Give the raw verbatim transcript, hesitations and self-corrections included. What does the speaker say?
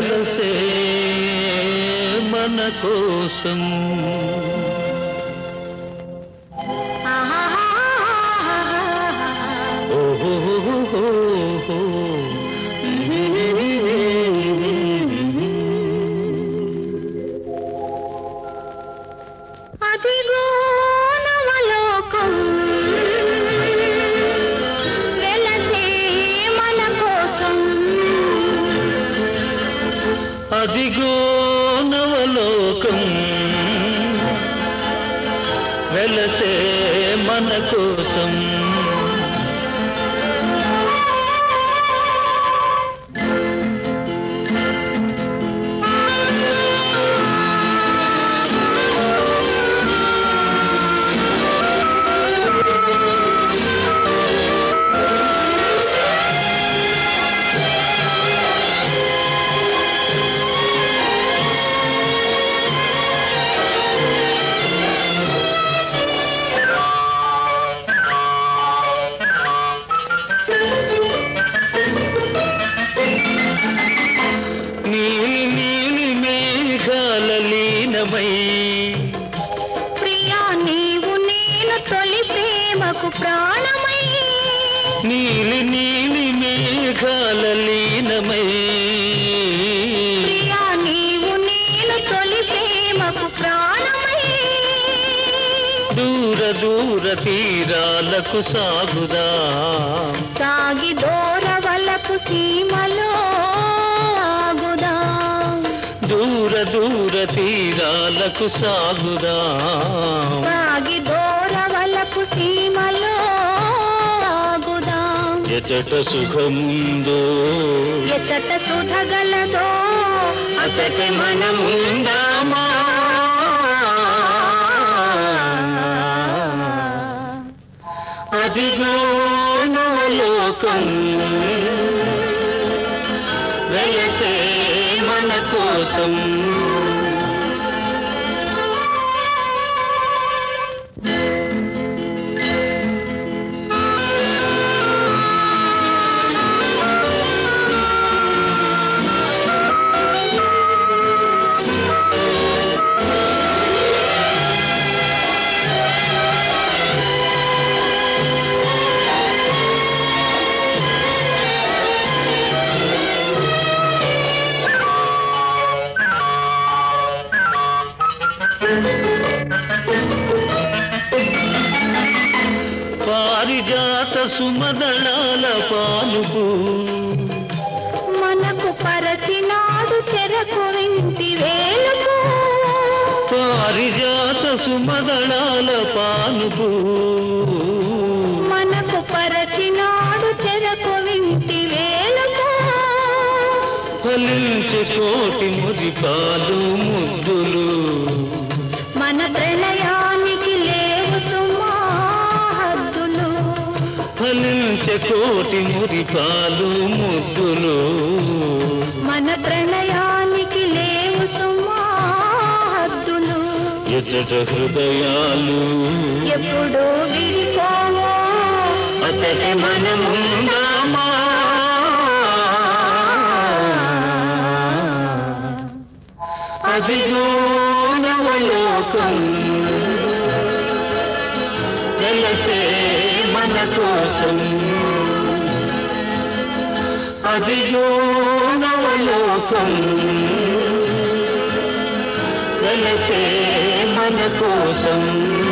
వెలసే మన కోసం అదిగో నవలోకం వెలసే మన కోసం అదిగో నవలోకం వెలసే మన కోసం ప్రియా నీవు నేను తొలి ప్రేమకు ప్రాణమై నీలి నీలి మేఘాల లీనమై ప్రియా నీవు నేను తొలి ప్రేమకు ప్రాణమై దూర దూర తీరాలకు సాగుదా సాగి దూరవలపు సీమలో ఆగుదా దూర దూర తీరాలకు సాగుదా సాగి దూరవలపు సీమలో ఆగుదా ఎచట సుఖముందో ఎచట సుధగలదో అచట మనముందామా అదిగో నవలోకం వెలసే మన కోసం పారిజాత సుమదళాల పాలుపు మనకు పరచినాడు చెరకు వింటి వేలుపు పారిజాత సుమదళాల పాలుపు మనకు పరచినాడు చెరకు వింటి వేలుపు ఫలించే కోటి మురిపాలు ముద్దులు మన ప్రణయానికి లేవు సుమా హద్దులు ఫలించే కోటి మురిపాలు ముద్దులు మన ప్రణయానికి లేవు సుమా హద్దులు ఎచట హృదయాలు ఎప్పుడు విడిపోవో అతట మనముందామా అదిగో నవలోకం వెలసే మన కోసం అదిగో నవలోకం వెలసే మన కోసం